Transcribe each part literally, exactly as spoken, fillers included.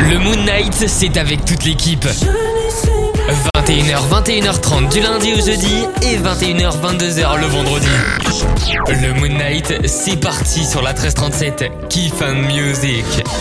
Le Moon Night, c'est avec toute l'équipe. vingt et une heures, vingt et une heures trente du lundi au jeudi et vingt et une heures, vingt-deux heures le vendredi. Le Moon Night, c'est parti sur la treize trente-sept. Keep and Music.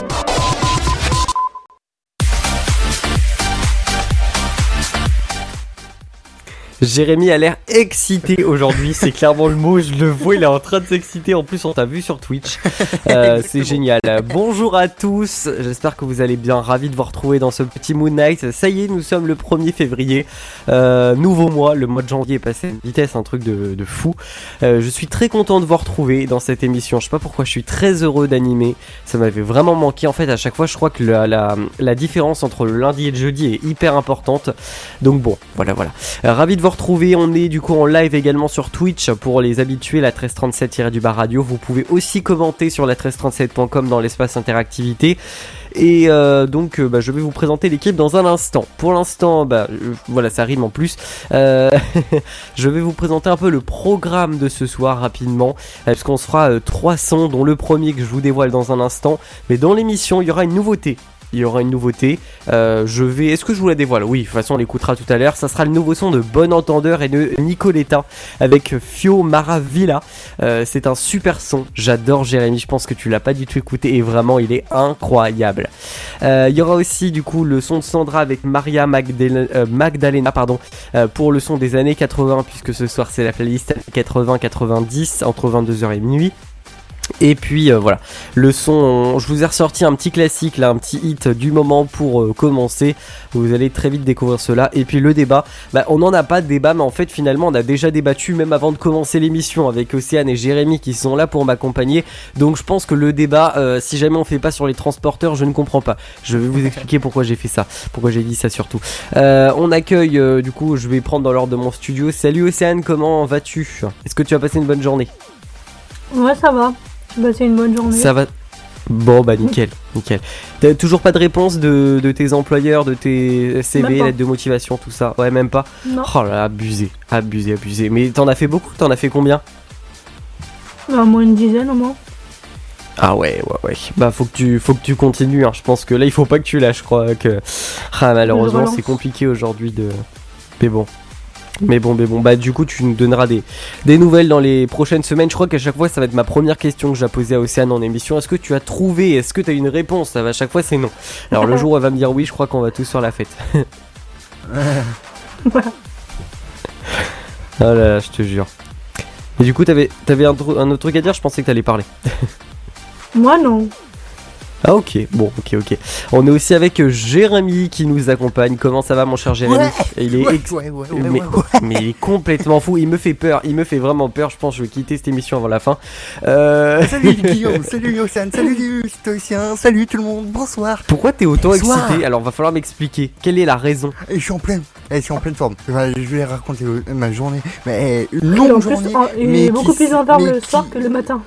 Jérémy a l'air excité aujourd'hui, c'est clairement le mot, je le vois, il est en train de s'exciter, en plus on t'a vu sur Twitch, euh, c'est génial. Bonjour à tous, j'espère que vous allez bien, ravi de vous retrouver dans ce petit Moon Night. Ça y est, nous sommes le premier février, euh, nouveau mois, le mois de janvier est passé à une vitesse, un truc de, de fou. Euh, je suis très content de vous retrouver dans cette émission, je sais pas pourquoi, je suis très heureux d'animer, ça m'avait vraiment manqué. En fait à chaque fois je crois que la, la, la différence entre le lundi et le jeudi est hyper importante, donc bon, voilà voilà. Euh, ravi de vous retrouver, on est du coup en live également sur Twitch pour les habitués, la treize trente-sept du bas radio. Vous pouvez aussi commenter sur la treize trente-sept point com dans l'espace interactivité. Et euh, donc euh, bah, je vais vous présenter l'équipe dans un instant. Pour l'instant, bah, euh, voilà, ça rime en plus. Euh, je vais vous présenter un peu le programme de ce soir rapidement, parce qu'on se fera euh, trois sons, dont le premier que je vous dévoile dans un instant. Mais dans l'émission, il y aura une nouveauté. Il y aura une nouveauté, euh, je vais... Est-ce que je vous la dévoile ? Oui, de toute façon on l'écoutera tout à l'heure. Ça sera le nouveau son de Bon Entendeur et de Nicoletta avec Fio Maravilla. euh, C'est un super son, j'adore Jérémy, je pense que tu l'as pas du tout écouté et vraiment il est incroyable. euh, Il y aura aussi du coup le son de Sandra avec Maria Magdalena, euh, Magdalena pardon, euh, pour le son des années quatre-vingts, puisque ce soir c'est la playlist quatre-vingts quatre-vingt-dix entre vingt-deux heures et minuit. Et puis euh, voilà, le son, on, je vous ai ressorti un petit classique là, un petit hit du moment pour euh, commencer. Vous allez très vite découvrir cela. Et puis le débat, bah, on n'en a pas de débat, mais en fait finalement on a déjà débattu même avant de commencer l'émission avec Océane et Jérémy qui sont là pour m'accompagner. Donc je pense que le débat, euh, si jamais on fait pas sur les transporteurs, je ne comprends pas. Je vais vous expliquer pourquoi j'ai fait ça, pourquoi j'ai dit ça surtout. Euh, on accueille, euh, du coup je vais prendre dans l'ordre de mon studio. Salut Océane, comment vas-tu ? Est-ce que tu as passé une bonne journée ? Ouais, ça va. J'ai passé une bonne journée. Ça va. Bon bah nickel, nickel. T'as toujours pas de réponse de, de tes employeurs, de tes C V, lettres de motivation, tout ça ? Ouais, même pas ? Non. Oh là là, abusé, abusé, abusé. Mais t'en as fait beaucoup ? T'en as fait combien ? Bah, moins une dizaine au moins. Ah ouais, ouais, ouais. Bah faut que tu, faut que tu continues, hein. Je pense que là il faut pas que tu lâches, je crois que... Ah malheureusement c'est compliqué aujourd'hui de... Mais bon... Mais bon, mais bon, bah du coup tu nous donneras des, des nouvelles dans les prochaines semaines. Je crois qu'à chaque fois ça va être ma première question que j'ai posée à Océane en émission. Est-ce que tu as trouvé ? Est-ce que tu as une réponse ? Ça va, à chaque fois c'est non. Alors le jour où elle va me dire oui, je crois qu'on va tous faire la fête. Oh là là, je te jure. Et du coup t'avais, t'avais un, un autre truc à dire ? Je pensais que t'allais parler. Moi non. Ah ok, bon, ok, ok. On est aussi avec Jérémy qui nous accompagne. Comment ça va mon cher Jérémy ? Ouais, il est ouais, ex- ouais, ouais, mais, ouais, ouais. mais il est complètement fou, il me fait peur, il me fait vraiment peur. Je pense que je vais quitter cette émission avant la fin. Euh... Salut Guillaume, salut Océane, salut les stoïciens, salut tout le monde, bonsoir. Pourquoi t'es autant Bonsoir. excité ? Alors va falloir m'expliquer, quelle est la raison ? Et je suis en pleine, et je suis en pleine forme. Enfin, je vais raconter euh, ma journée, mais euh, une Et longue en plus, journée. en- il mais est beaucoup qui- plus en forme mais le qui- soir que le matin.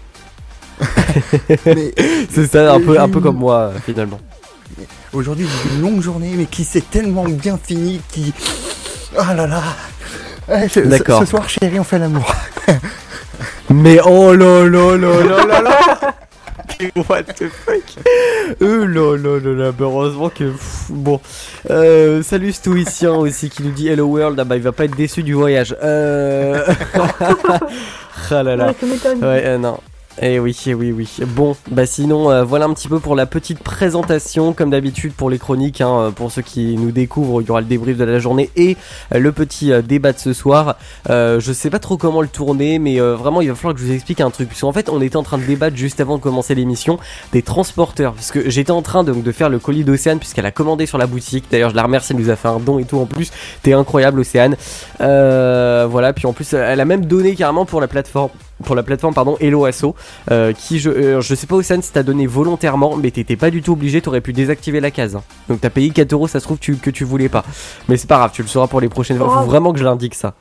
mais C'est ça, un peu, un peu comme moi euh, finalement. aujourd'hui j'ai eu une longue journée, mais qui s'est tellement bien finie, qui... Oh là là. Ouais, ce, D'accord. ce, ce soir chérie on fait l'amour. Mais oh là là là là là là. What the fuck. Euh là là là là, bah, heureusement que... pff, bon. Euh, salut Stoïcien aussi qui nous dit Hello World. Ah bah il va pas être déçu du voyage. Euh... Ah là là. Ouais, tu m'étonnes. Ouais, euh, non. Eh oui, eh oui, oui. Bon, bah sinon, euh, voilà un petit peu pour la petite présentation, comme d'habitude pour les chroniques, hein, pour ceux qui nous découvrent, il y aura le débrief de la journée et euh, le petit euh, débat de ce soir. Euh, je sais pas trop comment le tourner, mais euh, vraiment il va falloir que je vous explique un truc, puisqu'en fait on était en train de débattre juste avant de commencer l'émission des transporteurs, parce que j'étais en train donc de faire le colis d'Océane, puisqu'elle a commandé sur la boutique. D'ailleurs je la remercie, elle nous a fait un don et tout en plus. T'es incroyable Océane. Euh, voilà, puis en plus elle a même donné carrément pour la plateforme. Pour la plateforme pardon Hello Asso, euh, qui je euh, je sais pas Océane si t'as donné volontairement, mais t'étais pas du tout obligé, t'aurais pu désactiver la case, hein. Donc t'as payé quatre euros, ça se trouve tu, que tu voulais pas, mais c'est pas grave, tu le sauras pour les prochaines fois. Faut vraiment que je l'indique ça.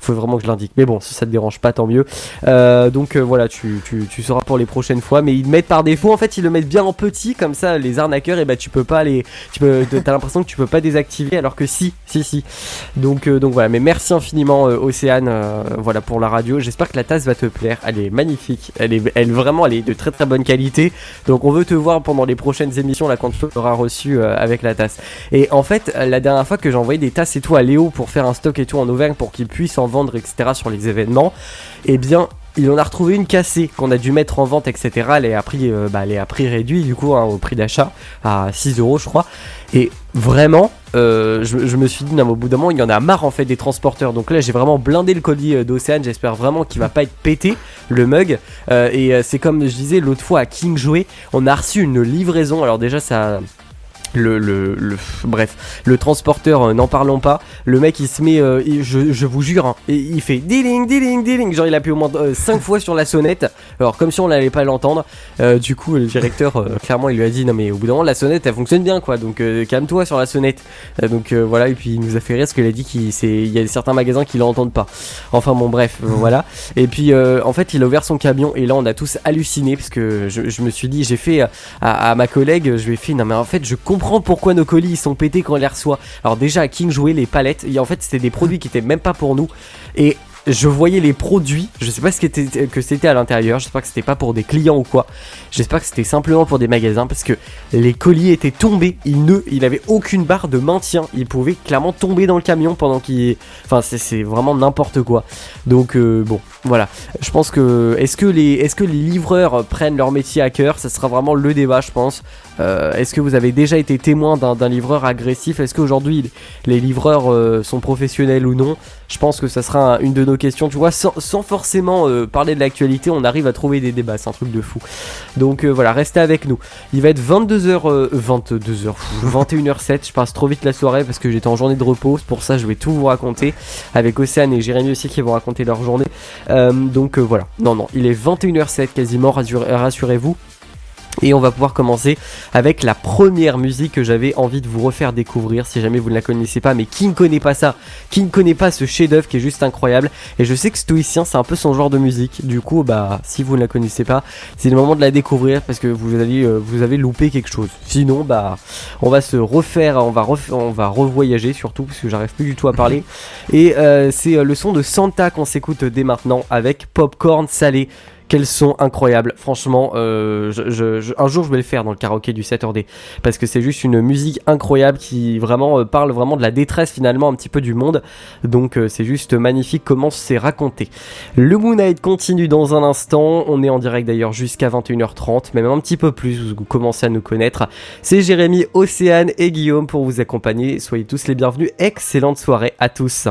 faut vraiment que je l'indique. Mais bon, si ça te dérange pas, tant mieux. Euh, donc euh, voilà, tu, tu, tu sauras pour les prochaines fois. Mais ils mettent par défaut, en fait, ils le mettent bien en petit, comme ça, les arnaqueurs, et bah tu peux pas les, tu peux, t'as l'impression que tu peux pas désactiver, alors que si, si, si. Donc, euh, donc voilà. Mais merci infiniment, euh, Océane, euh, voilà pour la radio. J'espère que la tasse va te plaire. Elle est magnifique. Elle est, elle vraiment, elle est de très très bonne qualité. Donc on veut te voir pendant les prochaines émissions là quand tu l'auras reçu euh, avec la tasse. Et en fait, la dernière fois que j'ai envoyé des tasses et tout à Léo pour faire un stock et tout en Auvergne pour qu'il puisse en vendre, et cetera sur les événements, eh bien il en a retrouvé une cassée qu'on a dû mettre en vente, et cetera. Elle est à prix, euh, bah, elle est à prix réduit du coup, hein, au prix d'achat à six euros je crois. Et vraiment, euh, je, je me suis dit non, mais au bout d'un moment il y en a marre en fait des transporteurs. Donc là j'ai vraiment blindé le colis d'Océane. J'espère vraiment qu'il va pas être pété le mug. Euh, et euh, c'est comme je disais l'autre fois à King Jouet, on a reçu une livraison. Alors déjà ça. Le, le, le, bref, le transporteur, euh, n'en parlons pas. Le mec il se met, euh, il, je, je vous jure, hein, et il fait diling, diling, diling. Genre il appuie au moins cinq euh, fois sur la sonnette. Alors comme si on n'allait pas l'entendre. Euh, du coup le directeur, euh, clairement il lui a dit non mais au bout d'un moment la sonnette elle fonctionne bien quoi. Donc euh, calme-toi sur la sonnette. Euh, donc euh, voilà, et puis il nous a fait rire parce qu'il a dit qu'il il y a certains magasins qui l'entendent pas. Enfin bon bref, euh, voilà. Et puis euh, en fait il a ouvert son camion et là on a tous halluciné parce que je, je me suis dit, j'ai fait à, à ma collègue, je lui ai fait non mais en fait je comprends pourquoi nos colis ils sont pétés quand on les reçoit. Alors déjà à King Jouet les palettes, et en fait c'était des produits qui étaient même pas pour nous et je voyais les produits, je sais pas ce qu'était, que c'était à l'intérieur, j'espère que c'était pas pour des clients ou quoi, j'espère que c'était simplement pour des magasins parce que les colis étaient tombés, il ne, il avait aucune barre de maintien, il pouvait clairement tomber dans le camion pendant qu'il, enfin c'est, c'est vraiment n'importe quoi. Donc euh, bon, voilà, je pense que, est-ce que les, est-ce que les livreurs prennent leur métier à cœur, ça sera vraiment le débat je pense. Euh, est-ce que vous avez déjà été témoin d'un, d'un livreur agressif? Est-ce qu'aujourd'hui les livreurs euh, sont professionnels ou non? Je pense que ça sera un, une de nos questions, tu vois, sans, sans forcément euh, parler de l'actualité, on arrive à trouver des débats, c'est un truc de fou. Donc euh, voilà, restez avec nous. Il va être vingt-deux heures, euh, vingt-deux heures, vingt et une heures zéro sept, je passe trop vite la soirée parce que j'étais en journée de repos, c'est pour ça je vais tout vous raconter, avec Océane et Jérémy aussi qui vont raconter leur journée. Euh, donc euh, voilà, non non, il est vingt et une heures zéro sept quasiment, rassurez, rassurez-vous. Et on va pouvoir commencer avec la première musique que j'avais envie de vous refaire découvrir si jamais vous ne la connaissez pas. Mais qui ne connaît pas ça? Qui ne connaît pas ce chef-d'œuvre qui est juste incroyable? Et je sais que Stoïcien c'est un peu son genre de musique. Du coup bah si vous ne la connaissez pas, c'est le moment de la découvrir parce que vous allez euh, vous avez loupé quelque chose. Sinon bah on va se refaire, on va ref- on va revoyager surtout parce que j'arrive plus du tout à parler. Et euh, c'est le son de Santa qu'on s'écoute dès maintenant avec Popcorn Salé. Quel son incroyable, franchement, euh, je, je, je, un jour je vais le faire dans le karaoké du Saturday, parce que c'est juste une musique incroyable qui vraiment euh, parle vraiment de la détresse finalement un petit peu du monde, donc euh, c'est juste magnifique comment c'est raconté. Le Moon Night continue dans un instant, on est en direct d'ailleurs jusqu'à vingt et une heures trente, même un petit peu plus, vous commencez à nous connaître. C'est Jérémy, Océane et Guillaume pour vous accompagner, soyez tous les bienvenus, excellente soirée à tous.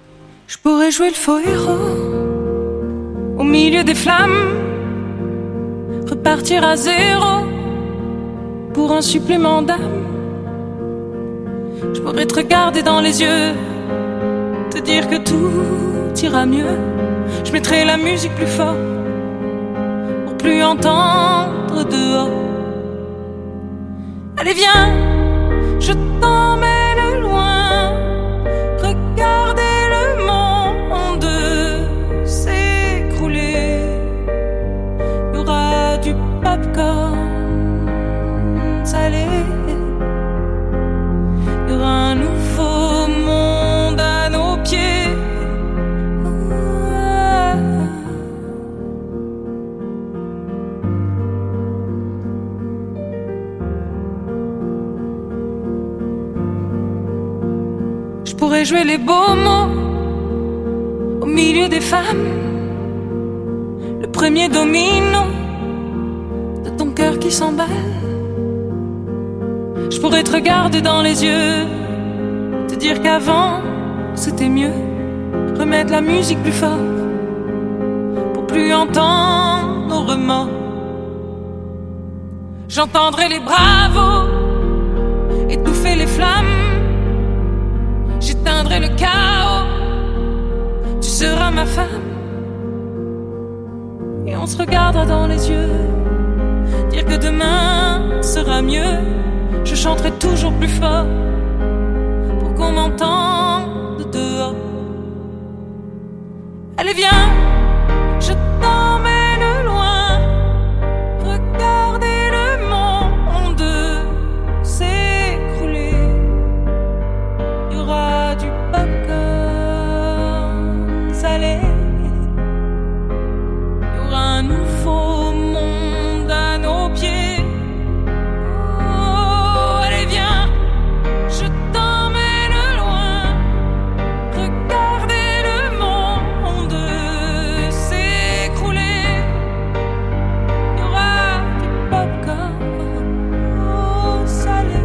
Je pourrais jouer le faux héros au milieu des flammes, repartir à zéro pour un supplément d'âme. Je pourrais te regarder dans les yeux, te dire que tout ira mieux. Je mettrai la musique plus fort pour plus entendre dehors. Allez viens, je t'emmène loin, regardez le monde s'écrouler. Il y aura du popcorn salé, il y aura un nouveau monde à nos pieds. Je pourrais jouer les beaux mots au milieu des femmes, le premier domino de ton cœur qui s'emballe. Je pourrais te regarder dans les yeux, te dire qu'avant c'était mieux, remettre la musique plus fort pour plus entendre nos remords. J'entendrai les bravos étouffer les flammes, j'éteindrai le chaos, tu seras ma femme. Et on se regardera dans les yeux, dire que demain sera mieux. Je chanterai toujours plus fort, pour qu'on m'entende dehors. Allez viens, je t'emmène loin. Regardez le monde s'écrouler. Il y aura du popcorn salé. Il y aura un nouveau monde à nos pieds. Oh, allez viens, je t'emmène loin. Regardez le monde s'écrouler. Il y aura du popcorn salé.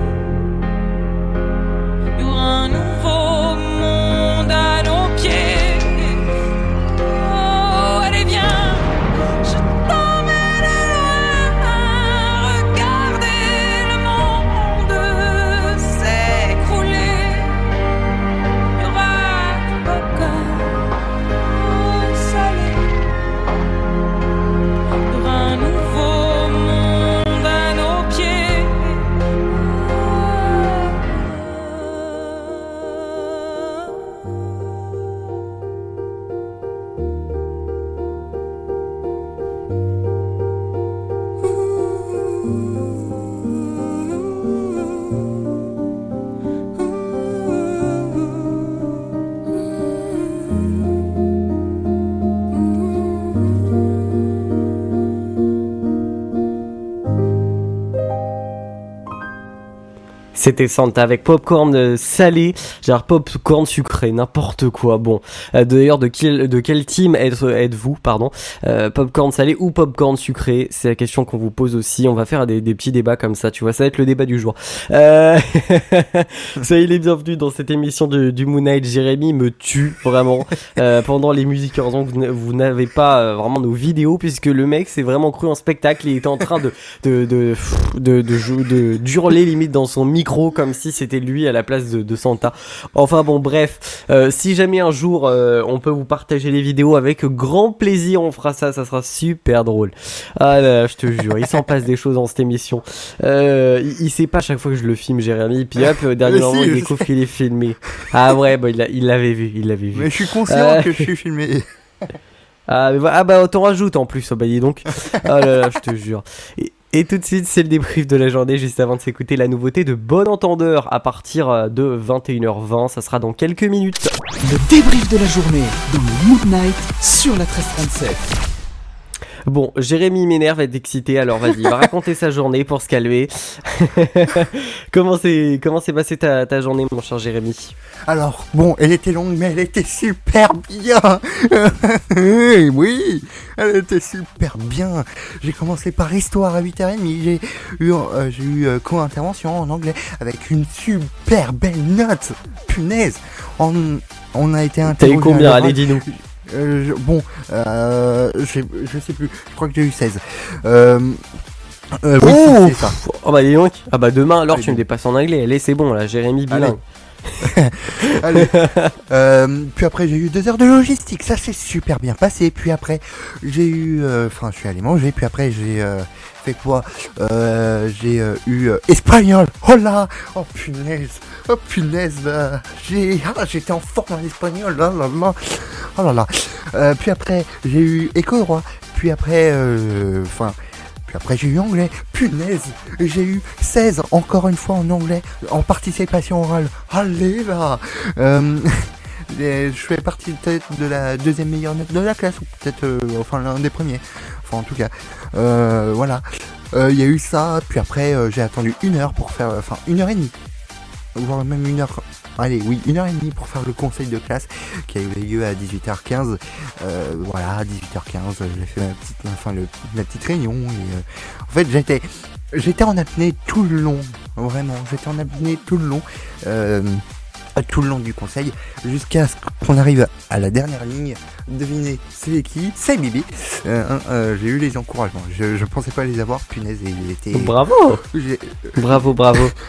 Il y aura un nouveau monde à nos pieds. Oh, allez viens, je t'emmène loin. Regardez le monde s'écrouler. Il y aura du popcorn salé. Il y aura un nouveau monde à nos pieds. C'était Santa avec popcorn euh, salé, genre popcorn sucré, n'importe quoi. Bon, euh, d'ailleurs, de quel, de quel team êtes, êtes-vous, pardon, euh, popcorn salé ou popcorn sucré? C'est la question qu'on vous pose aussi. On va faire des, des petits débats comme ça, tu vois, ça va être le débat du jour. Euh... Soyez les bienvenus dans cette émission de, du Moon Knight. Jérémy me tue vraiment euh, pendant les musiques. Heureusement que vous, n- vous n'avez pas euh, vraiment nos vidéos, puisque le mec s'est vraiment cru en spectacle. Il était en train de de de de, de, de, de d'hurler limite dans son micro comme si c'était lui à la place de, de Santa. Enfin bon, bref, euh, si jamais un jour euh, on peut vous partager les vidéos, avec grand plaisir on fera ça, ça sera super drôle. Ah là, là, je te jure, il s'en passe des choses dans cette émission. Euh, il, il sait pas à chaque fois que je le filme, Jérémy, puis hop, au dernier Mais moment si, il je découvre qu'il est filmé. Ah ouais, bah, il, l'a- il l'avait vu, il l'avait vu. Mais je suis conscient Euh. que je suis filmé. Ah, mais voilà. Ah bah t'en rajoutes en plus, oh bah dis donc. Ah là là, je te jure. Et, et tout de suite, c'est le débrief de la journée, juste avant de s'écouter la nouveauté de Bon Entendeur à partir de vingt et une heures vingt, ça sera dans quelques minutes. Le débrief de la journée dans le Moon Knight sur la treize trente-sept. Bon, Jérémy m'énerve, va être excité, alors vas-y, il va raconter sa journée pour se calmer. comment c'est comment s'est passée ta, ta journée, mon cher Jérémy? Alors, bon, elle était longue, mais elle était super bien. Oui, elle était super bien. J'ai commencé par histoire à huit heures trente. J'ai eu, euh, j'ai eu euh, co-intervention en anglais avec une super belle note. Punaise. On, on a été T'as interrogé eu combien? à l'oral. Allez, dis-nous. Euh, je- bon, euh, j'ai- je sais plus. Je crois que j'ai eu seize. Euh, euh, oui, Oh, c'est ça. oh bah dis donc. Ah bah demain alors Allez, tu me dépasses en anglais. Allez, c'est bon là, Jérémy bilingue. Allez. Euh, puis après j'ai eu deux heures de logistique, ça s'est super bien passé. Puis après j'ai eu, enfin je suis allé manger. Puis après j'ai euh, fait quoi euh, J'ai euh, eu euh, espagnol. Oh là, oh punaise, oh punaise. euh, j'ai, ah, j'étais en forme en espagnol. Là là là, oh là là. Euh, puis après j'ai eu éco-droit. Puis après, enfin. Euh, Puis après j'ai eu anglais, punaise, j'ai eu seize encore une fois en anglais, en participation orale. Allez là euh, Je fais partie peut-être de la deuxième meilleure note de la classe, ou peut-être euh, enfin l'un des premiers. Enfin en tout cas, euh, voilà. Il euh, y a eu ça, puis après euh, j'ai attendu une heure pour faire, enfin une heure et demie, voire même une heure. Allez, oui, une heure et demie pour faire le conseil de classe qui a eu lieu à dix-huit heures quinze. Euh, voilà, à dix-huit heures quinze, j'ai fait ma petite, enfin, le, la petite réunion. Et, euh, en fait, j'étais, j'étais en apnée tout le long. Vraiment, j'étais en apnée tout le long. Euh, tout le long du conseil, jusqu'à ce qu'on arrive à la dernière ligne. Devinez, c'est qui? C'est Bibi. Euh, euh, j'ai eu les encouragements. Je, je pensais pas les avoir, punaise, et il était... Bravo. J'ai- Bravo, bravo.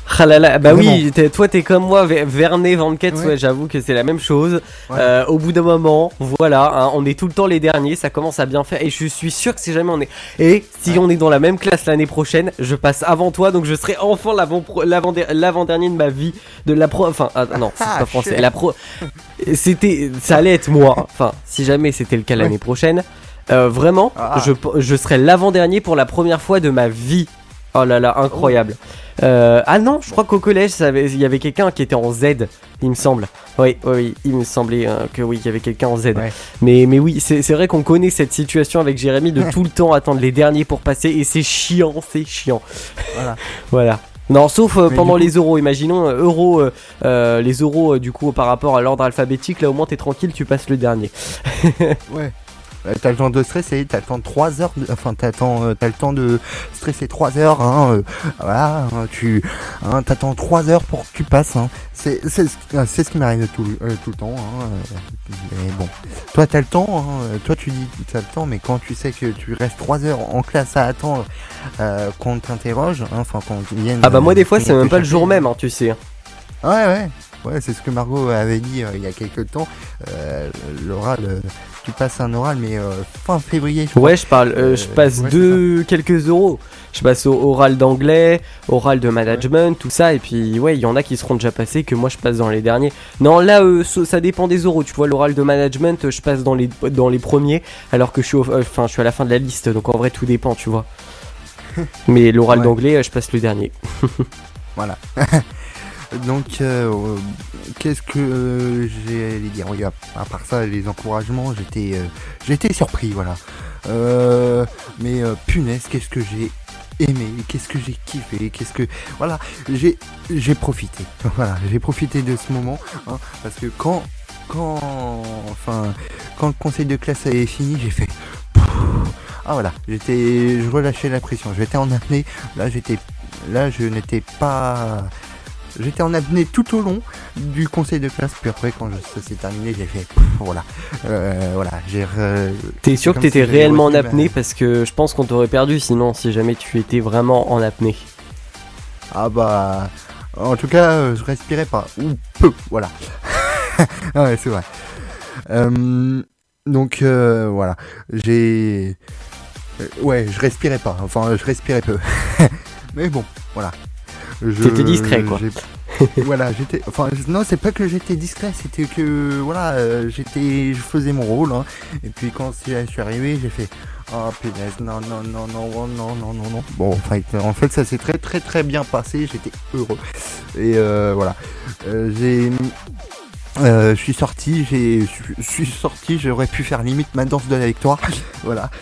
Ah là là, bah Vraiment. oui, t'es- toi t'es comme moi, Ver- Vernet, Vanquette, Ouais. ouais, j'avoue que c'est la même chose. Ouais. Euh, au bout d'un moment, voilà, hein, on est tout le temps les derniers, ça commence à bien faire. Et je suis sûr que si jamais on est. Et si Ouais. on est dans la même classe l'année prochaine, je passe avant toi, donc je serai enfin l'avant l'avant l'avant-dernier de ma vie. De la pro. Enfin, ah, non, c'est Ah, pas français. shit. La pro. C'était. Ça allait être moi. Enfin, si jamais c'était le cas l'année Ouais. prochaine. Euh, vraiment, Ah. je, je serai l'avant-dernier pour la première fois de ma vie. Oh là là, incroyable. Euh, ah non, je crois qu'au collège, ça avait- il y avait quelqu'un qui était en Z, il me semble. Oui, oui, oui, il me semblait euh, que oui, il y avait quelqu'un en Z. Ouais. Mais, mais oui, c'est c'est vrai qu'on connaît cette situation avec Jérémy de Ouais. tout le temps attendre les derniers pour passer et c'est chiant, c'est chiant. Voilà. Voilà. Non, sauf euh, Mais pendant du coup- les euros, imaginons euh, euros, euh, euh, les euros euh, du coup par rapport à l'ordre alphabétique, là au moins t'es tranquille, tu passes le dernier. Ouais. Euh, T'as le temps de stresser, t'as le temps de trois heures, de... enfin t'as le temps, euh, t'as le temps de stresser trois heures, hein, euh, voilà, hein, tu, hein, t'attends trois heures pour que tu passes, hein. C'est, c'est, ce- euh, c'est ce qui m'arrive tout, euh, tout le temps, hein, euh, mais bon, toi t'as le temps, hein, euh, toi tu dis t'as le temps, mais quand tu sais que tu restes trois heures en classe à attendre euh, qu'on t'interroge, hein, enfin qu'on vienne. Ah bah moi des euh, fois qu'on c'est même te pas le chercher. jour même, hein, tu sais. Ouais, ouais. Ouais, c'est ce que Margot avait dit euh, il y a quelques temps. Euh, l'oral, euh, tu passes un oral, mais euh, fin février. je crois. Ouais, je parle, euh, je Euh, passe ouais, deux quelques euros. Je passe au oral d'anglais, oral de management, tout ça. Et puis, ouais, il y en a qui seront déjà passés que moi je passe dans les derniers. Non, là, euh, ça, ça dépend des euros. Tu vois, l'oral de management, euh, je passe dans les dans les premiers, alors que je suis, au- euh, enfin, je suis à la fin de la liste. Donc en vrai, tout dépend, tu vois. Mais l'oral Ouais. d'anglais, euh, je passe le dernier. Voilà. Donc, euh, euh, qu'est-ce que euh, j'ai à dire? Oui, à, à part ça, les encouragements, j'étais, euh, j'étais surpris, voilà. Euh, mais euh, punaise, qu'est-ce que j'ai aimé, qu'est-ce que j'ai kiffé, qu'est-ce que, voilà, j'ai, j'ai profité. Voilà, j'ai profité de ce moment, hein, parce que quand, quand, enfin, quand le conseil de classe avait fini, j'ai fait. Ah voilà, j'étais, je relâchais la pression, j'étais en apnée, là j'étais, là je n'étais pas, j'étais en apnée tout au long du conseil de classe, puis après quand je- ça s'est terminé, j'ai fait, pff, voilà, euh, voilà, j'ai, re- T'es sûr que comme t'étais si j'avais réellement en retenu ma- apnée parce que je pense qu'on t'aurait perdu sinon si jamais tu étais vraiment en apnée. ah bah, en tout cas, euh, je respirais pas, ou peu, voilà, ah ouais, c'est vrai, Euh, donc euh, voilà, j'ai, euh, ouais, je respirais pas, enfin, je respirais peu, mais bon, voilà. Je- T'étais distrait, quoi. j'ai- Voilà, j'étais. Enfin, je- non, c'est pas que j'étais distrait, c'était que voilà, euh, j'étais, je faisais mon rôle. Hein, et puis quand je suis arrivé, j'ai fait, oh punaise, non, non, non, non, oh, non, non, non, non. Bon, enfin, en fait, ça s'est très, très, très bien passé. J'étais heureux. Et euh, voilà, Euh, j'ai. Euh, je suis sorti, j'ai, je suis sorti, j'aurais pu faire limite ma danse de la victoire, voilà.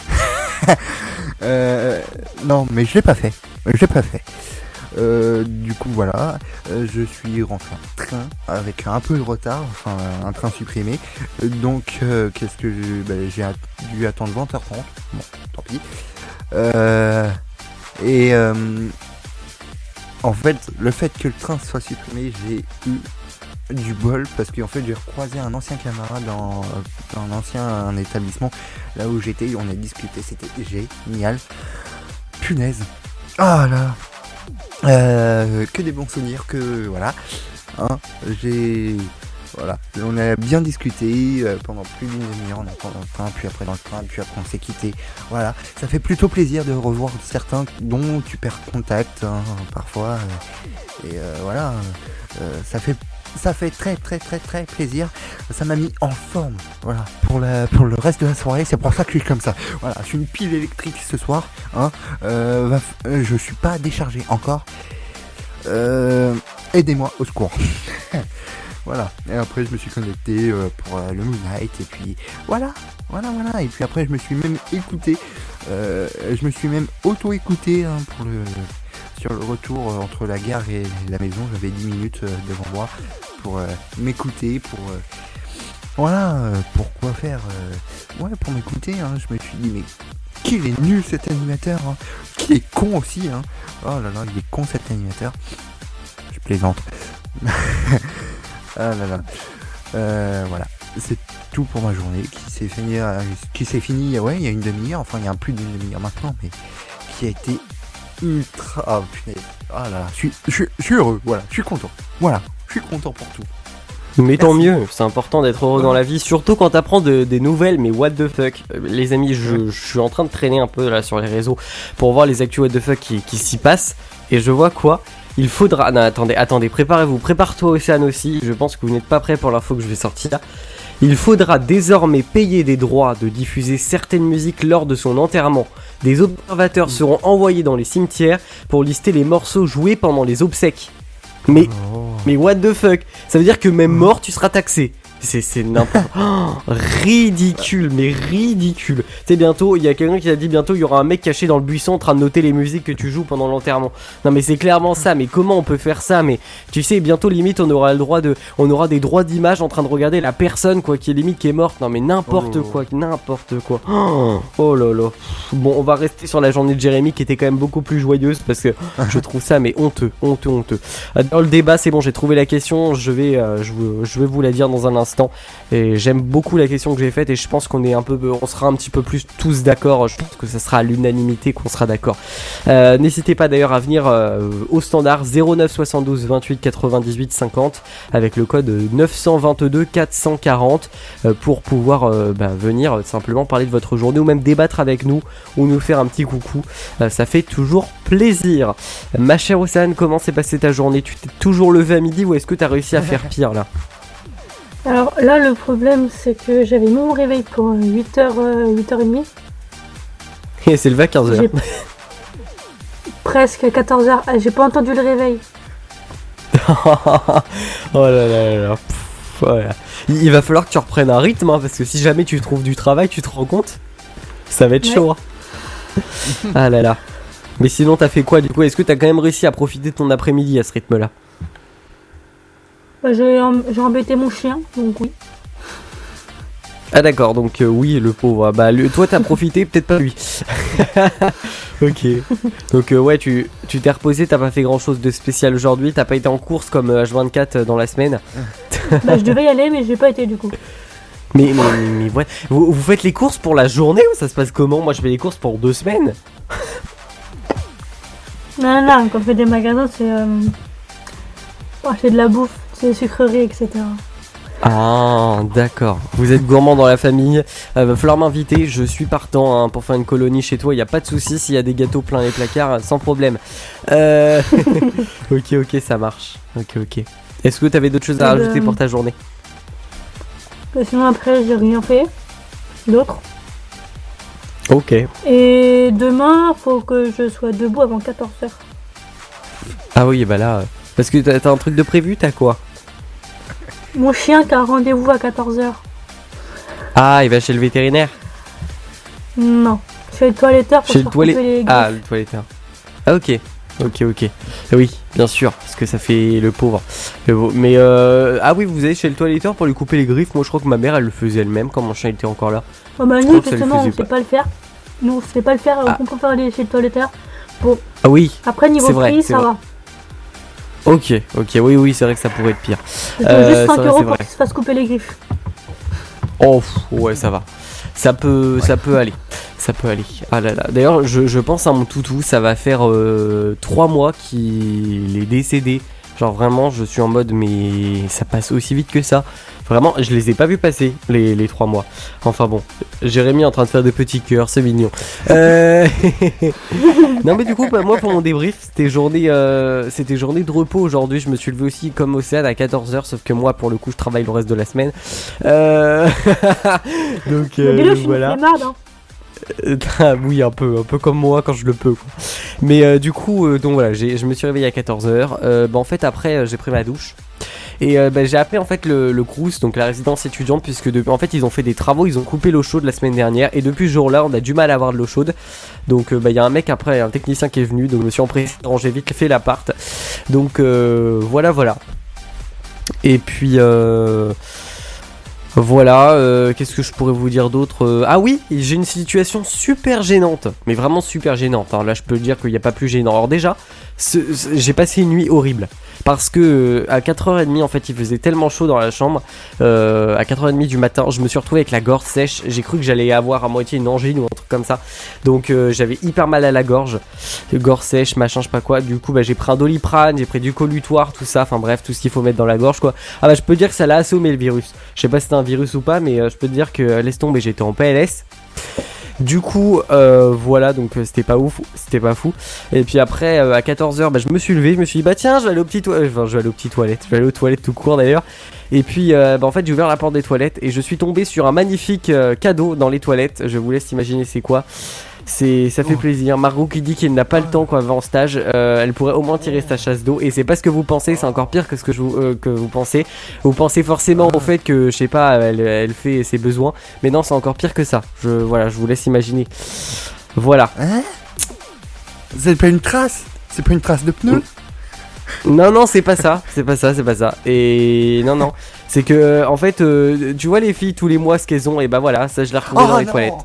euh, non, mais je l'ai pas fait, je l'ai pas fait. Euh, du coup voilà, euh, je suis rentré en train avec un peu de retard, enfin un train supprimé. Euh, donc euh, qu'est-ce que j'ai, ben, j'ai at- dû attendre vingt heures trente. Bon, tant pis. Euh, et euh, en fait, le fait que le train soit supprimé, j'ai eu du bol parce qu'en fait j'ai recroisé un ancien camarade dans, dans un ancien un établissement là où j'étais, on a discuté, c'était génial. Punaise. Ah là. Euh, que des bons souvenirs, que voilà. Hein, j'ai. Voilà. On a bien discuté euh, pendant plus d'une demi-heure, on attend dans le train, puis après dans le train, puis après on s'est quitté. Voilà. Ça fait plutôt plaisir de revoir certains dont tu perds contact hein, parfois. euh, et euh, voilà. Euh, ça fait. Ça fait très très très très plaisir. Ça m'a mis en forme, voilà, pour la pour le reste de la soirée. C'est pour ça que je suis comme ça. Voilà, je suis une pile électrique ce soir. Hein. Euh, va f- euh, je suis pas déchargé encore. Euh, aidez-moi au secours. Voilà. Et après je me suis connecté euh, pour euh, le Moonlight et puis voilà, voilà, voilà. Et puis après je me suis même écouté. Euh, je me suis même auto-écouté hein, pour le sur le retour euh, entre la gare et la maison. J'avais dix minutes euh, devant moi pour euh, m'écouter, pour euh, voilà, euh, pour quoi faire, euh, ouais, pour m'écouter. Hein. Je me suis dit mais qu'il est nul cet animateur, hein. Qu'il est con aussi. Hein. Oh là là, il est con cet animateur. Je plaisante. Ah là là. Euh, voilà. C'est tout pour ma journée qui s'est fini, euh, qui s'est fini, ouais, il y a une demi-heure, enfin il y a plus d'une demi-heure maintenant, mais qui a été ultra. Ah, punaise. Ah là là, je suis, je, suis, je suis heureux, voilà, je suis content. Voilà, je suis content pour tout. Mais tant Merci. mieux, c'est important d'être heureux dans la vie, surtout quand t'apprends de, des nouvelles, mais what the fuck. Euh, Les amis, je, je suis en train de traîner un peu là sur les réseaux pour voir les actus what the fuck qui, qui s'y passent, et je vois quoi. Il faudra... Non, attendez, attendez, préparez-vous, prépare-toi Océane aussi, je pense que vous n'êtes pas prêts pour l'info que je vais sortir. Il faudra désormais payer des droits de diffuser certaines musiques lors de son enterrement. Des observateurs seront envoyés dans les cimetières pour lister les morceaux joués pendant les obsèques. Mais... Mais what the fuck? Ça veut dire que même mort, tu seras taxé. C'est, c'est n'importe oh, ridicule, mais ridicule. Tu sais, bientôt, il y a quelqu'un qui a dit bientôt, il y aura un mec caché dans le buisson en train de noter les musiques que tu joues pendant l'enterrement. Non, mais c'est clairement ça. Mais comment on peut faire ça? Mais tu sais, bientôt, limite, on aura le droit de, on aura des droits d'image en train de regarder la personne, quoi, qui est limite qui est morte. Non, mais n'importe Oh. quoi, n'importe quoi. Oh, oh là là. Bon, on va rester sur la journée de Jérémy qui était quand même beaucoup plus joyeuse parce que je trouve ça, mais honteux, honteux, honteux. Dans le débat, c'est bon, j'ai trouvé la question. Je vais, euh, je, vous- je vais vous la dire dans un instant. Et j'aime beaucoup la question que j'ai faite et je pense qu'on est un peu, on sera un petit peu plus tous d'accord. Je pense que ça sera à l'unanimité qu'on sera d'accord. Euh, n'hésitez pas d'ailleurs à venir euh, au standard zéro neuf soixante-douze vingt-huit quatre-vingt-dix-huit cinquante avec le code neuf cent vingt-deux quatre cent quarante euh, pour pouvoir euh, bah, venir euh, simplement parler de votre journée ou même débattre avec nous ou nous faire un petit coucou. Euh, ça fait toujours plaisir. Ma chère Océane, comment s'est passée ta journée? Tu t'es toujours levé à midi ou est-ce que tu as réussi à faire pire là? Alors là, le problème, c'est que j'avais mis mon réveil pour huit heures, huit heures trente. Et c'est levé à quinze heures. J'ai presque quatorze heures. Ah, j'ai pas entendu le réveil. Oh là là là là. Pff, voilà. il, il va falloir que tu reprennes un rythme hein, parce que si jamais tu trouves du travail, tu te rends compte, ça va être Ouais. chaud. Hein. Ah là là. Mais sinon, t'as fait quoi du coup? Est-ce que t'as quand même réussi à profiter de ton après-midi à ce rythme-là? Bah, j'ai, em- j'ai embêté mon chien, donc oui. Ah d'accord, donc euh, oui, le pauvre. Ah, bah le, toi t'as profité, peut-être pas lui. Ok. Donc euh, ouais, tu tu t'es reposé, t'as pas fait grand chose de spécial aujourd'hui, t'as pas été en course comme euh, H vingt-quatre dans la semaine. Bah, je devais y aller, mais j'ai pas été du coup. Mais mais, mais, mais ouais, vous, vous faites les courses pour la journée ou ça se passe comment? Moi je fais les courses pour deux semaines. Non, non, quand on fait des magasins, c'est. Euh... oh, c'est de la bouffe, c'est des sucreries, et cetera. Ah d'accord. Vous êtes gourmand dans la famille. Euh, va falloir m'inviter. Je suis partant hein, pour faire une colonie chez toi. Il y a pas de souci. S'il y a des gâteaux plein les placards, euh, sans problème. Euh... ok ok, ça marche. Ok ok. Est-ce que t'avais d'autres choses à Eh rajouter ben, pour ta journée? Et sinon, après, j'ai rien fait d'autre. Ok. Et demain, faut que je sois debout avant quatorze heures. Ah oui, bah là, euh, parce que t'as, t'as un truc de prévu, t'as quoi? Mon chien qui a rendez-vous à quatorze heures. Ah, il va chez le vétérinaire. Non, chez le toiletteur pour Chez se le faire couper toilet. les griffes. Ah, le toiletteur. Ah ok. Ok ok. Oui, bien sûr, parce que ça fait le pauvre. Le pauvre. Mais euh... ah oui, vous allez chez le toiletteur pour lui couper les griffes. Moi, je crois que ma mère, elle le faisait elle-même quand mon chien était encore là. Oh bah Je nous, crois que ça lui justement, on faisait sait pas. pas le faire. Nous, on sait pas le faire, Ah. on préfère aller chez le toiletteur. Bon, Ah oui. après, niveau C'est vrai, prix, c'est ça vrai. va. Ok ok. Oui oui, c'est vrai que ça pourrait être pire. C'est Euh, juste c'est cinq vrai, euros c'est pour vrai. qu'il se fasse couper les griffes. Oh pff, ouais, ça va. Ça peut, ça peut aller. Ça peut aller. Ah là là. D'ailleurs, je, je pense à mon toutou. Ça va faire euh, trois mois qu'il est décédé. Genre vraiment, je suis en mode, mais ça passe aussi vite que ça. Vraiment, je les ai pas vus passer les, les trois mois. Enfin bon, Jérémy est en train de faire des petits cœurs, c'est mignon. Euh... non mais du coup, bah, moi pour mon débrief, c'était journée, euh, c'était journée de repos aujourd'hui. Je me suis levé aussi comme Océane à quatorze heures, sauf que moi pour le coup, je travaille le reste de la semaine. Euh... donc, Mais euh, dis-le, je donc suis voilà. une flemmarde, hein. Euh, ah oui, un peu, un peu comme moi quand je le peux. Quoi. Mais euh, du coup, euh, donc voilà, j'ai, je me suis réveillé à quatorze heures. Euh, bah, en fait, après, euh, j'ai pris ma douche. Et euh, bah, j'ai appelé en fait le, le Crous, donc la résidence étudiante, puisque de, en fait ils ont fait des travaux, ils ont coupé l'eau chaude la semaine dernière. Et depuis ce jour-là, on a du mal à avoir de l'eau chaude. Donc il bah, y a un mec après, un technicien qui est venu, donc je me suis empressé de ranger vite fait l'appart. Donc euh, voilà, voilà. Et puis. Euh, Voilà, euh, qu'est-ce que je pourrais vous dire d'autre euh, Ah oui, j'ai une situation super gênante, mais vraiment super gênante. Alors là, je peux dire qu'il n'y a pas plus gênant. Alors déjà, ce, ce, j'ai passé une nuit horrible. Parce que euh, à quatre heures trente en fait il faisait tellement chaud dans la chambre, euh, à quatre heures trente du matin je me suis retrouvé avec la gorge sèche, j'ai cru que j'allais avoir à moitié une angine ou un truc comme ça, donc euh, j'avais hyper mal à la gorge, gorge sèche machin je sais pas quoi, du coup bah, j'ai pris un Doliprane, j'ai pris du colutoire, tout ça, enfin bref tout ce qu'il faut mettre dans la gorge quoi. Ah bah je peux dire que ça l'a assommé le virus, je sais pas si c'était un virus ou pas mais euh, je peux te dire que euh, laisse tomber, j'étais en P L S. Du coup, euh, voilà, donc euh, c'était pas ouf, c'était pas fou. Et puis après, euh, à quatorze heures, bah, je me suis levé, je me suis dit, bah tiens, je vais aller aux petites toilettes. Enfin, je vais aller aux petites toilettes, je vais aller aux toilettes tout court d'ailleurs. Et puis, euh, bah, en fait, j'ai ouvert la porte des toilettes et je suis tombé sur un magnifique euh, cadeau dans les toilettes. Je vous laisse imaginer c'est quoi. C'est, ça fait oh. plaisir. Margot qui dit qu'elle n'a pas le temps quand elle va en stage, euh, elle pourrait au moins tirer sa chasse d'eau. Et c'est pas ce que vous pensez, c'est encore pire que ce que, je vous, euh, que vous pensez. Vous pensez forcément au fait que, je sais pas, elle, elle fait ses besoins. Mais non, c'est encore pire que ça. Je, voilà, je vous laisse imaginer. Voilà. Hein ? C'est pas une trace ? C'est pas une trace de pneu ? Non, non, c'est pas ça. C'est pas ça, c'est pas ça. Et non, non. C'est que, en fait, euh, tu vois les filles tous les mois ce qu'elles ont. Et bah voilà, ça je l'ai retrouvé oh, dans les non. toilettes.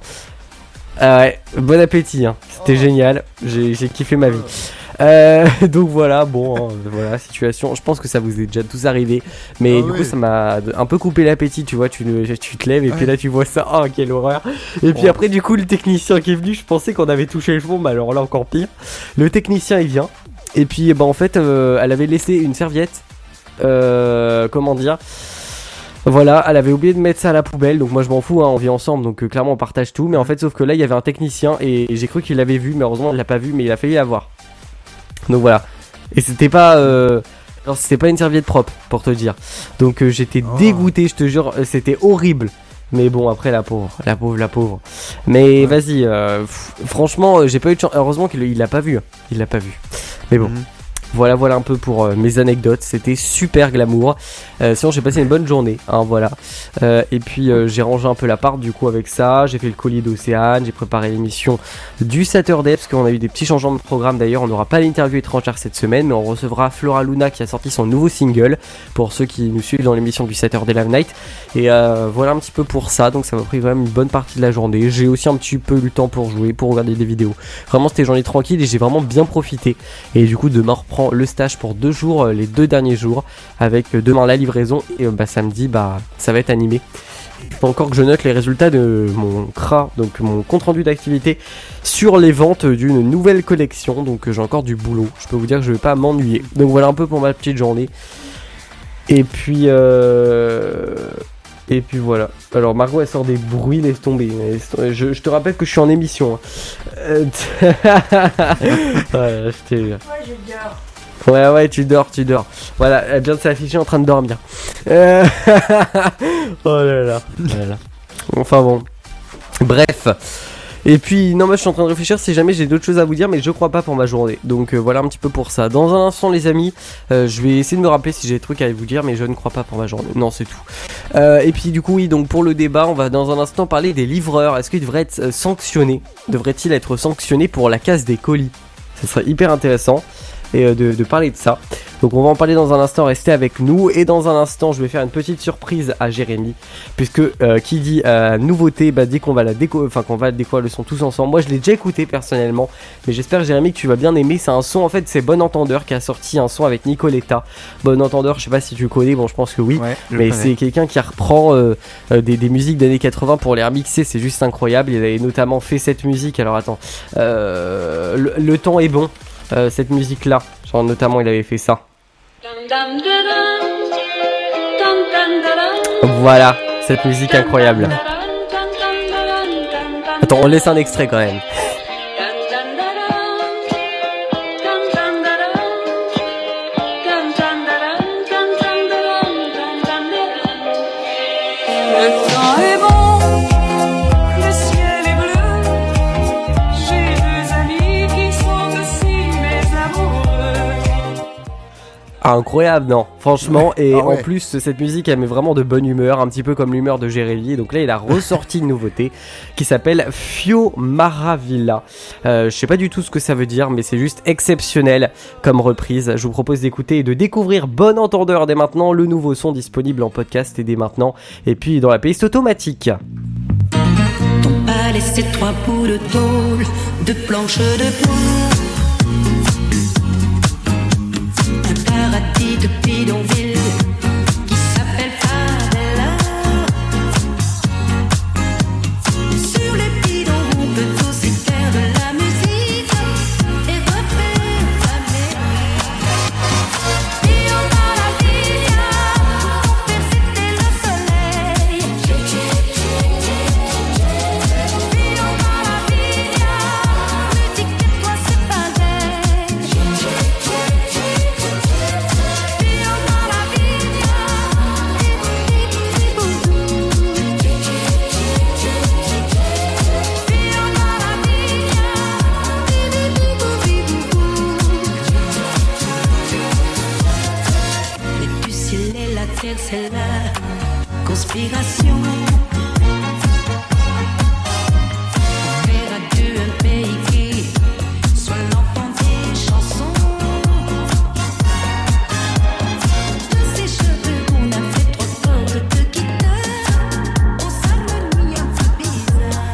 Ah ouais, bon appétit, hein. C'était oh. génial, j'ai, j'ai kiffé ma vie. Euh, donc voilà, bon, hein, voilà, situation. Je pense que ça vous est déjà tous arrivé, mais oh, du oui. coup ça m'a un peu coupé l'appétit, tu vois, tu, tu te lèves et ouais. puis là tu vois ça, oh quelle horreur. Et puis oh. après du coup le technicien qui est venu, je pensais qu'on avait touché le fond, mais alors là encore pire. Le technicien il vient, et puis bah en fait euh, elle avait laissé une serviette, euh, comment dire... Voilà, elle avait oublié de mettre ça à la poubelle, donc moi je m'en fous, hein, on vit ensemble, donc euh, clairement on partage tout, mais en fait sauf que là il y avait un technicien et, et j'ai cru qu'il l'avait vu, mais heureusement il l'a pas vu, mais il a failli l'avoir. Donc voilà, et c'était pas, euh... alors c'était pas une serviette propre pour te dire, donc euh, j'étais oh. dégoûté, je te jure, c'était horrible. Mais bon après la pauvre, la pauvre, la pauvre. Mais ouais. vas-y, euh, pff, franchement j'ai pas eu de chance, heureusement qu'il il l'a pas vu, il l'a pas vu. Mais bon. Mm-hmm. Voilà, voilà un peu pour euh, mes anecdotes. C'était super glamour. Euh, sinon, j'ai passé une bonne journée. Hein, voilà. Euh, et puis, euh, j'ai rangé un peu l'appart du coup avec ça. J'ai fait le colis d'Océane. J'ai préparé l'émission du Saturday parce qu'on a eu des petits changements de programme. D'ailleurs, on n'aura pas l'interview étrangère cette semaine, mais on recevra Flora Luna qui a sorti son nouveau single pour ceux qui nous suivent dans l'émission du Saturday Live Night. Et euh, voilà un petit peu pour ça. Donc, ça m'a pris quand même une bonne partie de la journée. J'ai aussi un petit peu eu le temps pour jouer, pour regarder des vidéos. Vraiment, c'était une journée tranquille et j'ai vraiment bien profité. Et du coup, demain reprend le stage pour deux jours, les deux derniers jours, avec demain la livraison et bah samedi bah ça va être animé. Il faut encore que je note les résultats de mon C R A, donc mon compte rendu d'activité sur les ventes d'une nouvelle collection, donc j'ai encore du boulot, je peux vous dire que je vais pas m'ennuyer. Donc voilà un peu pour ma petite journée. Et puis euh... et puis voilà. Alors Margot elle sort des bruits, laisse tomber. Je, je te rappelle que je suis en émission. Hein. Voilà, je t'ai... Ouais, je dors. Ouais ouais tu dors tu dors. Voilà, elle vient de s'afficher en train de dormir. Euh... oh là là. Voilà. Enfin bon. Bref. Et puis non moi je suis en train de réfléchir si jamais j'ai d'autres choses à vous dire, mais je crois pas pour ma journée. Donc euh, voilà un petit peu pour ça. Dans un instant les amis, euh, je vais essayer de me rappeler si j'ai des trucs à vous dire, mais je ne crois pas pour ma journée. Non c'est tout. Euh, et puis du coup oui, donc pour le débat, on va dans un instant parler des livreurs. Est-ce qu'ils devraient être sanctionnés ? Devraient-ils être sanctionnés pour la casse des colis ? Ça serait hyper intéressant. Et de, de parler de ça. Donc on va en parler dans un instant, restez avec nous. Et dans un instant je vais faire une petite surprise à Jérémy, puisque euh, qui dit euh, nouveauté bah dit qu'on va la déco, enfin qu'on va découvrir le son tous ensemble. Moi je l'ai déjà écouté personnellement, mais j'espère Jérémy que tu vas bien aimer. C'est un son en fait, c'est Bon Entendeur qui a sorti un son avec Nicoletta. Bon Entendeur, je sais pas si tu connais, bon je pense que oui, ouais, mais c'est quelqu'un qui reprend euh, euh, des, des musiques d'années quatre-vingts pour les remixer, c'est juste incroyable. Il avait notamment fait cette musique, alors attends, euh, le, le temps est bon. Euh, cette musique là, genre notamment il avait fait ça. Voilà, cette musique incroyable. Attends, on laisse un extrait quand même. Ah, incroyable, non, franchement, et ah ouais. En plus cette musique elle met vraiment de bonne humeur, un petit peu comme l'humeur de Jérémy. Donc là il a ressorti une nouveauté qui s'appelle Fio Maravilla. euh, Je sais pas du tout ce que ça veut dire, mais c'est juste exceptionnel comme reprise. Je vous propose d'écouter et de découvrir Bon Entendeur dès maintenant, le nouveau son disponible en podcast et dès maintenant, et puis dans la playlist automatique. Ton palais c'est trois bouts de tôle, de planches de bois. dire c'est la conspiration. Faire adieu un pays qui soit l'enfant des chansons. De ces cheveux qu'on a fait trop fort de guitare, on s'harmonie un peu bizarre.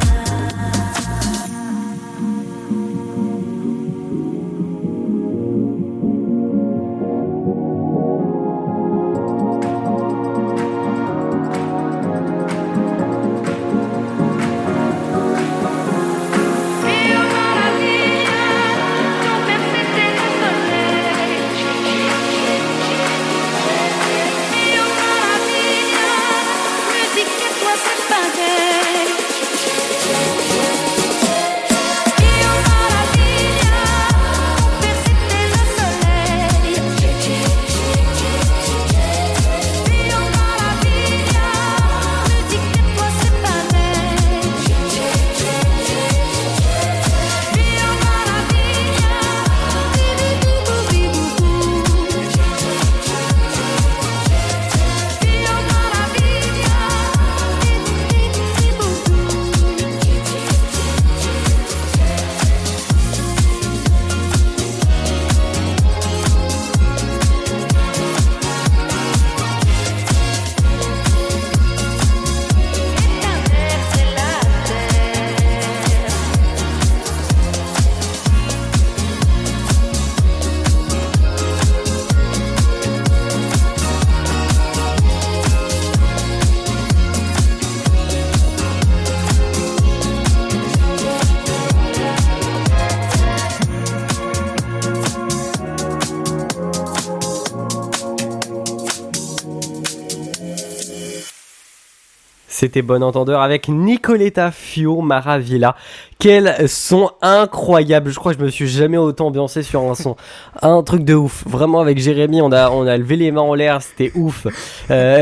C'était Bon Entendeur avec Nicoletta Fio Maravilla. Quel son incroyable. Je crois que je me suis jamais autant ambiancé sur un son. Un truc de ouf. Vraiment, avec Jérémy, on a, on a levé les mains en l'air. C'était ouf. Euh...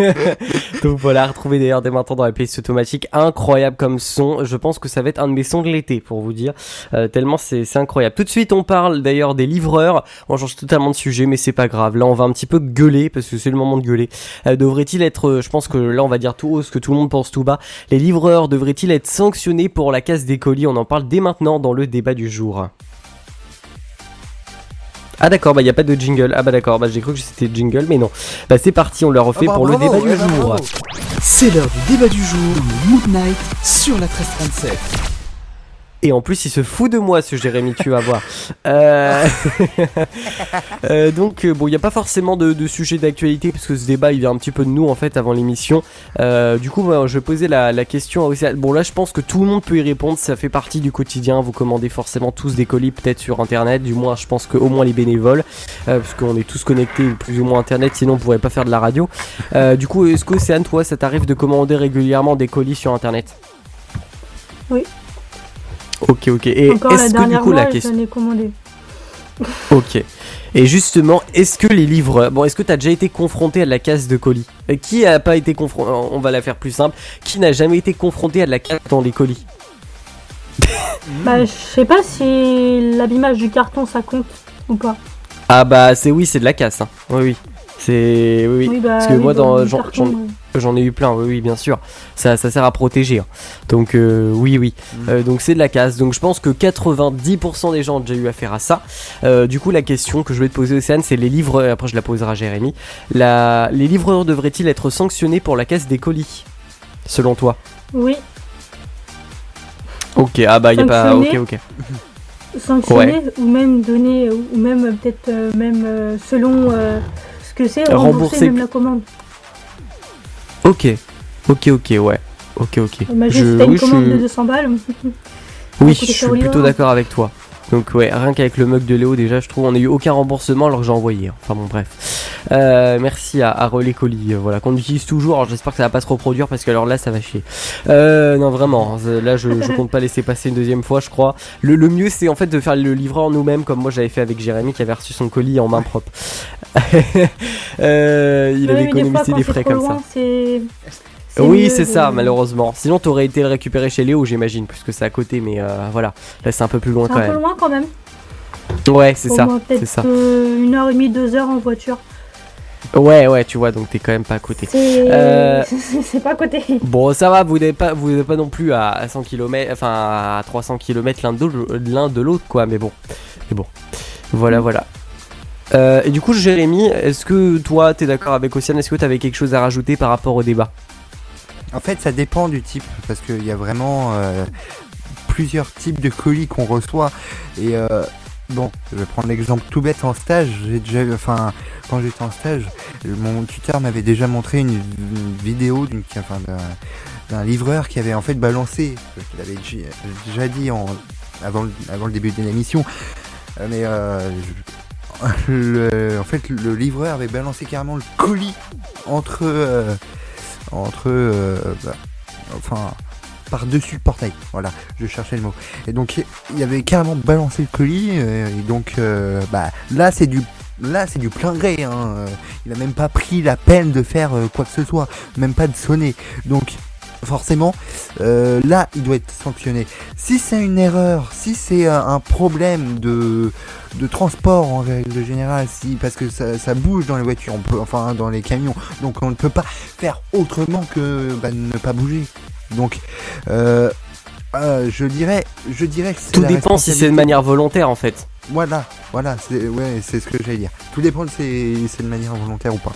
Donc voilà, retrouvez d'ailleurs dès maintenant dans la playlist automatique. Incroyable comme son. Je pense que ça va être un de mes sons de l'été, pour vous dire. Euh, tellement c'est, c'est incroyable. Tout de suite, on parle d'ailleurs des livreurs. On change totalement de sujet, mais c'est pas grave. Là, on va un petit peu gueuler, parce que c'est le moment de gueuler. Euh, devrait-il être, euh, je pense que là, on va dire tout haut, ce que tout le monde pense tout bas. Les livreurs devraient-ils être sanctionnés pour la casse des colis? On en parle dès maintenant dans le débat du jour. Ah d'accord, bah y a pas de jingle. Ah bah d'accord, bah j'ai cru que c'était jingle, mais non. Bah c'est parti, on le refait ah bah, pour bravo, le débat ouais, du bah, jour. Bravo. C'est l'heure du débat du jour, le Mood Night sur la treize trente-sept. Et en plus, il se fout de moi, ce Jérémy, tu vas voir. Euh... euh, donc, bon, il n'y a pas forcément de, de sujet d'actualité, parce que ce débat, il vient un petit peu de nous, en fait, avant l'émission. Euh, du coup, moi, je posais la, la question à Océane. Bon, là, je pense que tout le monde peut y répondre, ça fait partie du quotidien. Vous commandez forcément tous des colis, peut-être sur Internet. Du moins, je pense qu'au moins les bénévoles, euh, parce qu'on est tous connectés plus ou moins Internet, sinon on ne pourrait pas faire de la radio. Euh, du coup, est-ce qu'Océane, toi, ça t'arrive de commander régulièrement des colis sur Internet? Oui. Ok, ok. Et encore est-ce la que du coup mois, la question. J'en ai commandé. Ok. Et justement, est-ce que les livreurs, bon, est-ce que t'as déjà été confronté à de la casse de colis? Qui a pas été confronté? On va la faire plus simple. Qui n'a jamais été confronté à de la casse dans les colis? Bah, je sais pas si l'abîmage du carton ça compte ou pas. Ah bah c'est oui, c'est de la casse. Hein. Oui, oui. C'est oui, oui. oui bah, parce que oui, moi dans j'en, carton, j'en, ouais. j'en ai eu plein. Oui, oui, bien sûr. Ça, ça sert à protéger. Hein. Donc euh, oui, oui. Mmh. Euh, donc c'est de la casse. Donc je pense que quatre-vingt-dix pour cent des gens ont déjà eu affaire à ça. Euh, du coup, la question que je vais te poser, Océane, c'est les livreurs. Après, je la poserai à Jérémy. La... Les livreurs devraient-ils être sanctionnés pour la casse des colis, selon toi? Oui. Ok. Ah bah il y a pas. Ok, ok. Sanctionner ouais. ou même donner ou même peut-être euh, même euh, selon euh, ce que c'est rembourser, rembourser même la commande. Ok, ok, ok, ouais, ok, ok. Imagine si t'as une oui, commande je... de deux cents balles. Oui, je suis plutôt d'accord avec toi. Donc ouais, rien qu'avec le mug de Léo déjà, je trouve on n'a eu aucun remboursement alors que j'ai envoyé. Enfin bon bref. Euh, merci à, à Relais Colis, euh, voilà, qu'on utilise toujours. Alors j'espère que ça va pas se reproduire parce que alors là ça va chier. Euh, non vraiment, là je, je compte pas laisser passer une deuxième fois, je crois. Le, le mieux c'est en fait de faire le livreur nous-mêmes comme moi j'avais fait avec Jérémy qui avait reçu son colis en main propre. euh, il oui, avait économisé des frais comme loin, ça. C'est... C'est oui, c'est de... ça, malheureusement. Sinon, t'aurais été le récupérer chez Léo, j'imagine, puisque c'est à côté, mais euh, voilà. Là, c'est un peu plus loin c'est quand même. même. Un peu loin quand même. Ouais, c'est Au ça. moins, c'est ça. Euh, une heure et demie, deux heures en voiture. Ouais, ouais, tu vois, donc t'es quand même pas à côté. C'est Euh, c'est pas à côté. Bon, ça va, vous n'êtes pas, vous n'êtes pas non plus à, à cent kilomètres, enfin à trois cents kilomètres l'un de, l'un de l'autre, quoi, mais bon. Mais bon, voilà, voilà. Euh, et du coup, Jérémy, est-ce que toi, t'es d'accord avec Océane? Est-ce que t'avais quelque chose à rajouter par rapport au débat? En fait, ça dépend du type, parce qu'il y a vraiment euh, plusieurs types de colis qu'on reçoit. Et euh, bon, je vais prendre l'exemple tout bête en stage. J'ai déjà, enfin, quand j'étais en stage, mon tuteur m'avait déjà montré une, une vidéo d'une, enfin, d'un, d'un livreur qui avait en fait balancé, qu'il avait déjà, déjà dit en, avant, le, avant le début de l'émission, euh, mais euh, je, le, en fait, le livreur avait balancé carrément le colis entre euh, entre euh, bah, enfin par-dessus le portail, voilà, je cherchais le mot. Et donc il y avait carrément balancé le colis, euh, et donc euh, bah là c'est du là c'est du plein gré, hein. Il a même pas pris la peine de faire euh, quoi que ce soit, même pas de sonner. Donc forcément euh, là il doit être sanctionné. Si c'est une erreur, si c'est un, un problème de de transport en règle générale, si parce que ça, ça bouge dans les voitures, on peut, enfin dans les camions, donc on ne peut pas faire autrement que bah, ne pas bouger. Donc euh, euh, je dirais je dirais que c'est Tout la dépend si c'est de manière volontaire en fait. Voilà, voilà, c'est ouais, c'est ce que j'allais dire. Tout dépend si c'est, c'est de manière volontaire ou pas.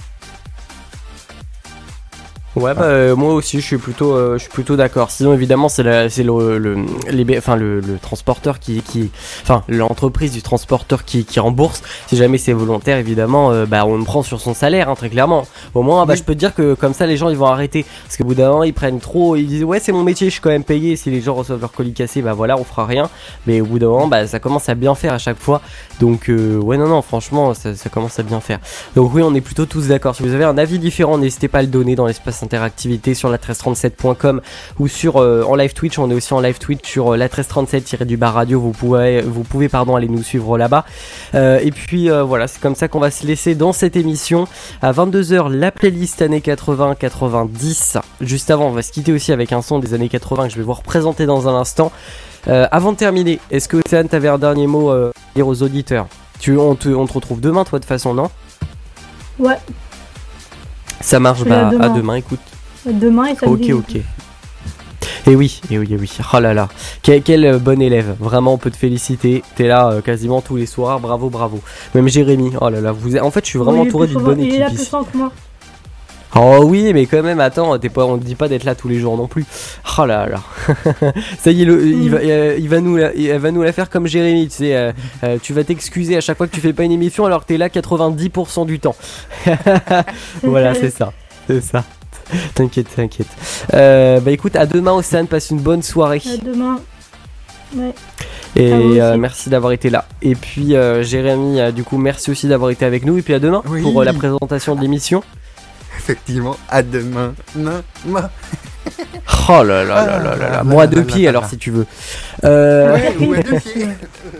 Ouais, bah euh, moi aussi je suis plutôt euh, je suis plutôt d'accord. Sinon évidemment c'est la c'est le le les, enfin le, le transporteur qui qui enfin l'entreprise du transporteur qui qui rembourse. Si jamais c'est volontaire évidemment euh, bah on le prend sur son salaire, hein, très clairement. Au moins bah Oui. je peux te dire que comme ça les gens ils vont arrêter parce qu'au bout d'un moment ils prennent trop, ils disent ouais c'est mon métier, je suis quand même payé. Si les gens reçoivent leur colis cassé, bah voilà on fera rien. Mais au bout d'un moment bah ça commence à bien faire à chaque fois. Donc euh, ouais non non franchement ça, ça commence à bien faire. Donc oui on est plutôt tous d'accord. Si vous avez un avis différent n'hésitez pas à le donner dans l'espace interactivité sur la treize trente-sept point com ou sur euh, en live Twitch. On est aussi en live Twitch sur euh, la treize trente-sept du bar radio. Vous pouvez vous pouvez pardon aller nous suivre là-bas. Euh, et puis euh, voilà c'est comme ça qu'on va se laisser dans cette émission. À vingt-deux heures la playlist années quatre-vingts quatre-vingt-dix. Juste avant on va se quitter aussi avec un son des années quatre-vingts que je vais vous représenter dans un instant. Euh, avant de terminer, est-ce que Océane t'avais un dernier mot euh, à dire aux auditeurs? Tu, on, te, on te retrouve demain toi de toute façon, non? Ouais, Ça marche, Je suis là bah demain. à demain écoute. demain et samedi. Ok ok. Et oui, et oui, et oui. Oh là là, quel, quel euh, bon élève. Vraiment, on peut te féliciter. T'es là euh, quasiment tous les soirs. Bravo, bravo. Même Jérémy. Oh là là, vous êtes... en fait, je suis vraiment Oui, il est entouré plus d'une souvent- bonne Il est équipe là plus ici. souvent que moi. Oh oui, mais quand même, attends, t'es pas, on te dit pas d'être là tous les jours non plus. Oh là là. Ça y est, le, il, va, euh, il va nous, la, il va nous la faire comme Jérémy. Tu sais, euh, euh, tu vas t'excuser à chaque fois que tu fais pas une émission alors que t'es là quatre-vingt-dix pour cent du temps. Voilà, c'est ça, c'est ça. T'inquiète, t'inquiète. Euh, bah écoute, à demain, Océane, passe une bonne soirée. À demain. Ouais. Et à vous aussi. euh, merci d'avoir été là. Et puis euh, Jérémy, euh, du coup, merci aussi d'avoir été avec nous. Et puis à demain Oui. pour euh, la présentation de l'émission. Effectivement, à demain. Non, non. Oh là là là là là là. Ah, Moi là, deux là, pieds là, alors là. si tu veux. Euh... Ouais, ou à deux pieds.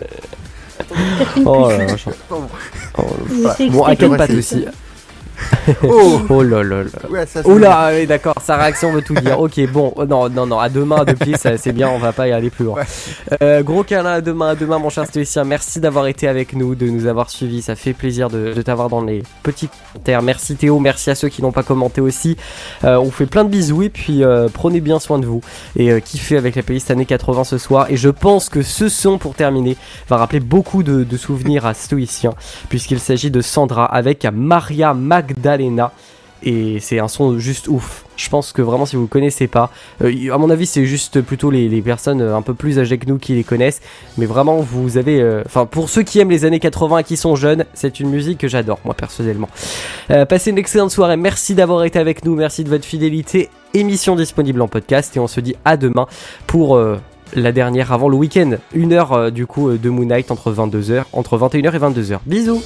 Oh là là. je- Bon. oh, Je bah, sais Bon, à expliquer quelle Ouais, patte c'est- aussi. Oh, Oh là là là. ouais, ça, c'est Oh là, oui, d'accord, sa réaction veut tout dire. Ok, bon, oh, non, non, non, à demain, à deux pieds, ça, c'est bien, on va pas y aller plus loin. Ouais. Euh, gros câlin à demain, à demain, mon cher Stoïcien. Merci d'avoir été avec nous, de nous avoir suivis. Ça fait plaisir de, de t'avoir dans les petits commentaires. Merci Théo, merci à ceux qui n'ont pas commenté aussi. Euh, on vous fait plein de bisous et puis euh, prenez bien soin de vous. Et euh, kiffez avec la playlist années quatre-vingts ce soir. Et je pense que ce son, pour terminer, va rappeler beaucoup de, de souvenirs à Stoïcien, puisqu'il s'agit de Sandra avec Maria Magdalena. Et c'est un son juste ouf. Je pense que vraiment si vous ne connaissez pas, euh, à mon avis c'est juste plutôt les, les personnes un peu plus âgées que nous qui les connaissent. Mais vraiment vous avez... Enfin euh, pour ceux qui aiment les années quatre-vingts et qui sont jeunes, c'est une musique que j'adore moi personnellement. Euh, passez une excellente soirée, merci d'avoir été avec nous, merci de votre fidélité. Émission disponible en podcast et on se dit à demain pour... Euh, la dernière avant le week-end, une heure euh, du coup euh, de Moon Knight entre vingt-deux heures, entre vingt et une heures et vingt-deux heures. Bisous.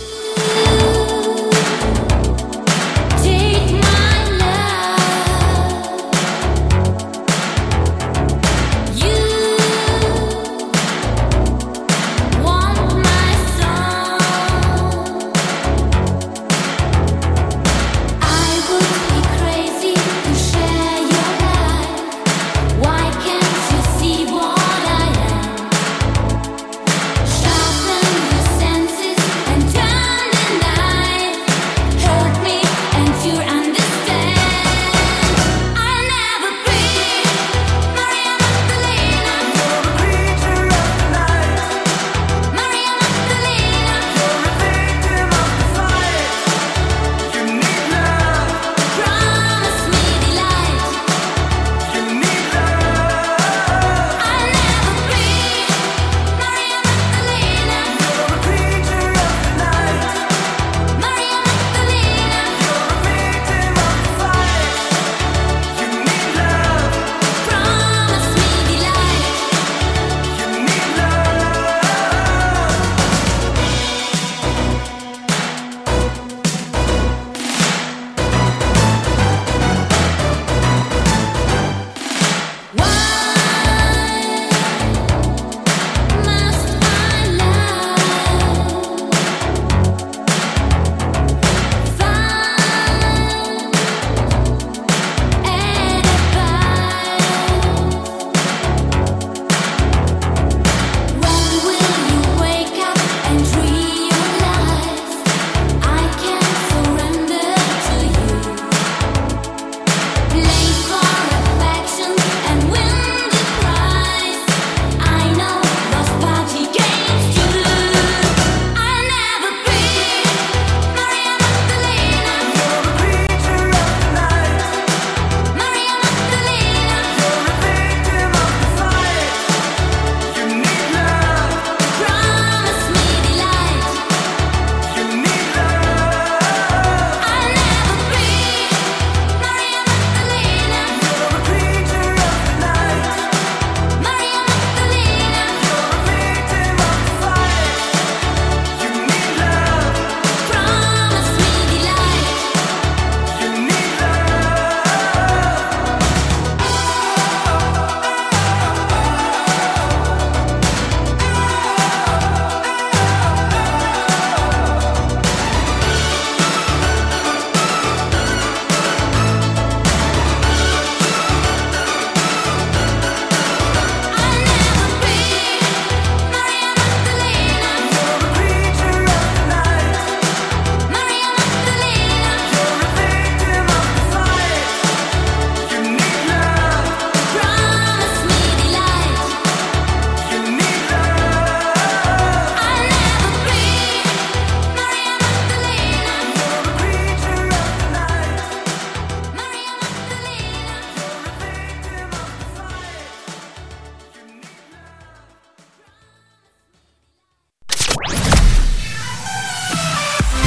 Take my love. You want my soul. I would be crazy to share your life. Why can't you see what I am? Sharpen your senses and turn and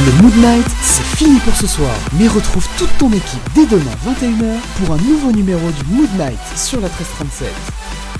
Le Mood Night, c'est fini pour ce soir. Mais retrouve toute ton équipe dès demain vingt et une heures pour un nouveau numéro du Mood Night sur la treize trente-sept.